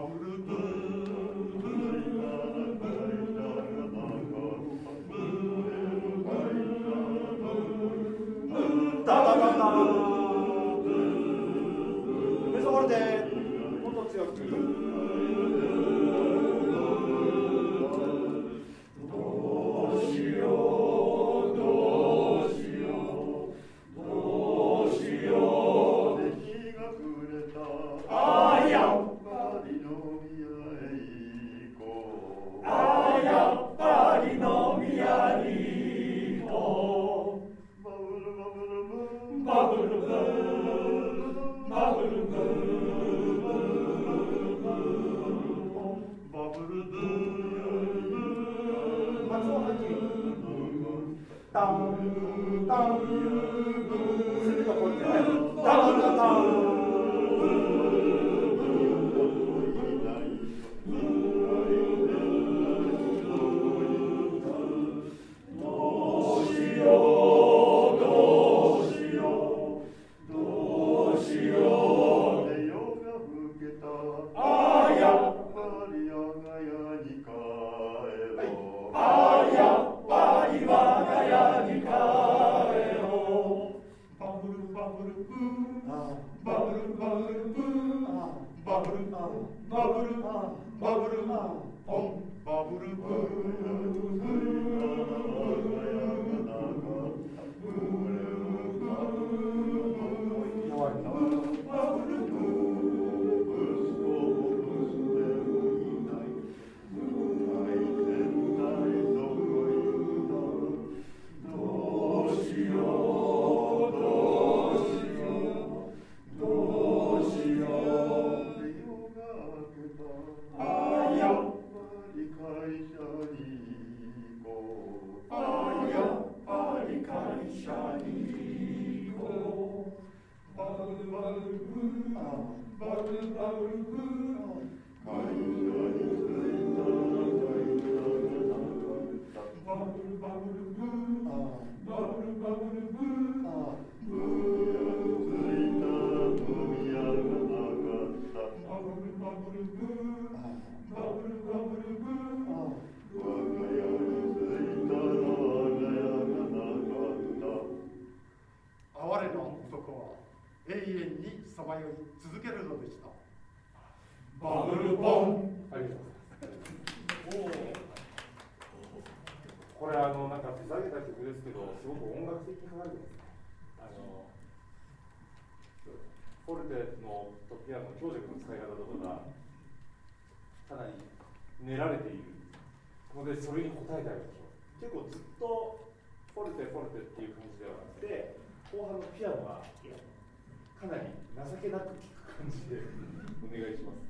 ダダダダメソフォルテもっと強く哀れな男は永遠にさまよい続けるのでした。バブルボン。ありがとうございます。 これなんか手下げた曲ですけど、すごく音楽的に書かれてますね。フォルテのピアノの強弱の使い方とかがかなり練られているので、それに応えてあるでしょう。結構ずっとフォルテっていう感じではなくて、後半のピアノがかなり情けなく聴く感じでお願いします。